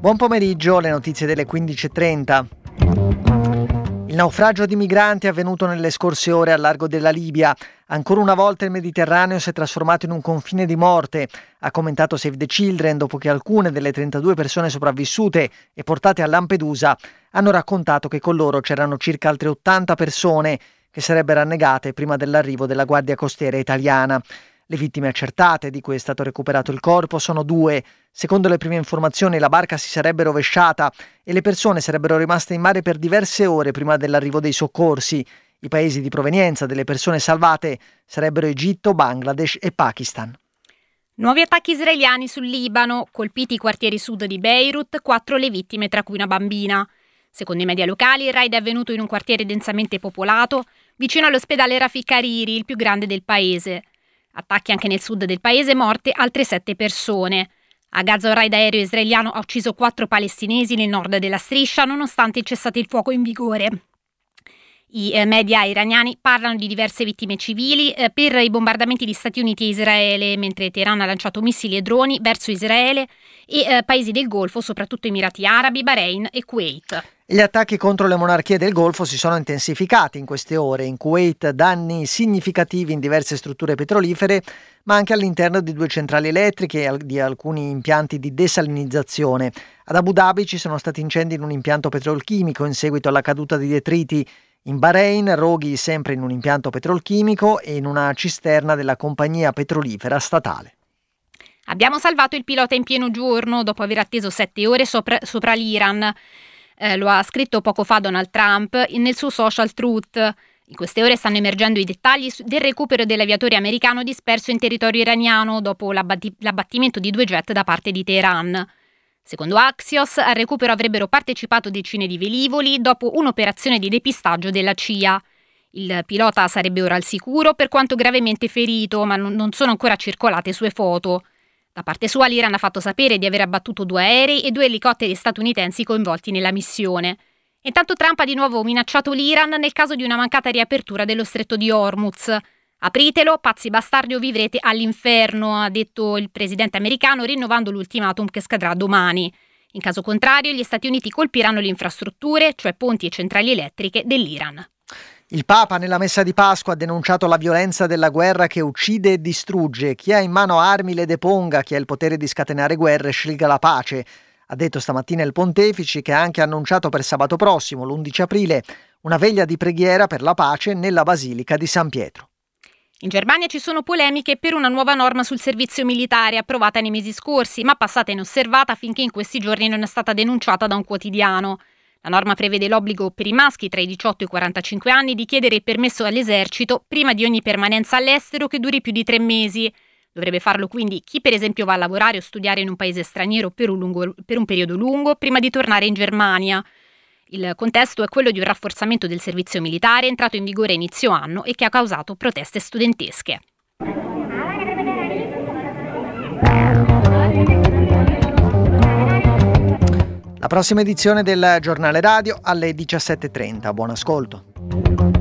Buon pomeriggio, le notizie delle 15:30. Il naufragio di migranti è avvenuto nelle scorse ore al largo della Libia. Ancora una volta il Mediterraneo si è trasformato in un confine di morte, ha commentato Save the Children dopo che alcune delle 32 persone sopravvissute e portate a Lampedusa hanno raccontato che con loro c'erano circa altre 80 persone che sarebbero annegate prima dell'arrivo della Guardia Costiera italiana. Le vittime accertate, di cui è stato recuperato il corpo, sono 2. Secondo le prime informazioni la barca si sarebbe rovesciata e le persone sarebbero rimaste in mare per diverse ore prima dell'arrivo dei soccorsi. I paesi di provenienza delle persone salvate sarebbero Egitto, Bangladesh e Pakistan. Nuovi attacchi israeliani sul Libano, colpiti i quartieri sud di Beirut, 4 le vittime tra cui una bambina. Secondo i media locali il raid è avvenuto in un quartiere densamente popolato, vicino all'ospedale Rafik Hariri, il più grande del paese. Attacchi anche nel sud del paese, morte altre 7 persone. A Gaza un raid aereo israeliano ha ucciso 4 palestinesi nel nord della striscia, nonostante il cessate il fuoco in vigore. I media iraniani parlano di diverse vittime civili per i bombardamenti di Stati Uniti e Israele, mentre Teheran ha lanciato missili e droni verso Israele e paesi del Golfo, soprattutto Emirati Arabi, Bahrain e Kuwait. Gli attacchi contro le monarchie del Golfo si sono intensificati in queste ore. In Kuwait danni significativi in diverse strutture petrolifere, ma anche all'interno di 2 centrali elettriche e di alcuni impianti di desalinizzazione. Ad Abu Dhabi ci sono stati incendi in un impianto petrolchimico in seguito alla caduta di detriti. In Bahrain roghi sempre in un impianto petrolchimico e in una cisterna della compagnia petrolifera statale. Abbiamo salvato il pilota in pieno giorno dopo aver atteso 7 ore sopra l'Iran. Lo ha scritto poco fa Donald Trump nel suo social Truth. In queste ore stanno emergendo i dettagli del recupero dell'aviatore americano disperso in territorio iraniano dopo l'abbattimento di 2 jet da parte di Teheran. Secondo Axios, al recupero avrebbero partecipato decine di velivoli dopo un'operazione di depistaggio della CIA. Il pilota sarebbe ora al sicuro, per quanto gravemente ferito, ma non sono ancora circolate sue foto. Da parte sua l'Iran ha fatto sapere di aver abbattuto 2 aerei e 2 elicotteri statunitensi coinvolti nella missione. Intanto Trump ha di nuovo minacciato l'Iran nel caso di una mancata riapertura dello stretto di Hormuz. Apritelo, pazzi bastardi o vivrete all'inferno, ha detto il presidente americano, rinnovando l'ultimatum che scadrà domani. In caso contrario, gli Stati Uniti colpiranno le infrastrutture, cioè ponti e centrali elettriche, dell'Iran. Il Papa nella messa di Pasqua ha denunciato la violenza della guerra che uccide e distrugge. Chi ha in mano armi le deponga, chi ha il potere di scatenare guerre scelga la pace. Ha detto stamattina il pontefice, che ha anche annunciato per sabato prossimo, l'11 aprile, una veglia di preghiera per la pace nella Basilica di San Pietro. In Germania ci sono polemiche per una nuova norma sul servizio militare approvata nei mesi scorsi, ma passata inosservata finché in questi giorni non è stata denunciata da un quotidiano. La norma prevede l'obbligo per i maschi tra i 18 e i 45 anni di chiedere il permesso all'esercito prima di ogni permanenza all'estero che duri più di 3 mesi. Dovrebbe farlo quindi chi per esempio va a lavorare o studiare in un paese straniero per un periodo lungo prima di tornare in Germania. Il contesto è quello di un rafforzamento del servizio militare entrato in vigore a inizio anno e che ha causato proteste studentesche. La prossima edizione del Giornale Radio alle 17:30. Buon ascolto.